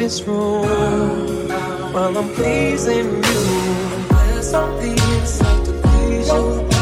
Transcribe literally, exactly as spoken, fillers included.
this room while I'm pleasing you. There's something inside to please you.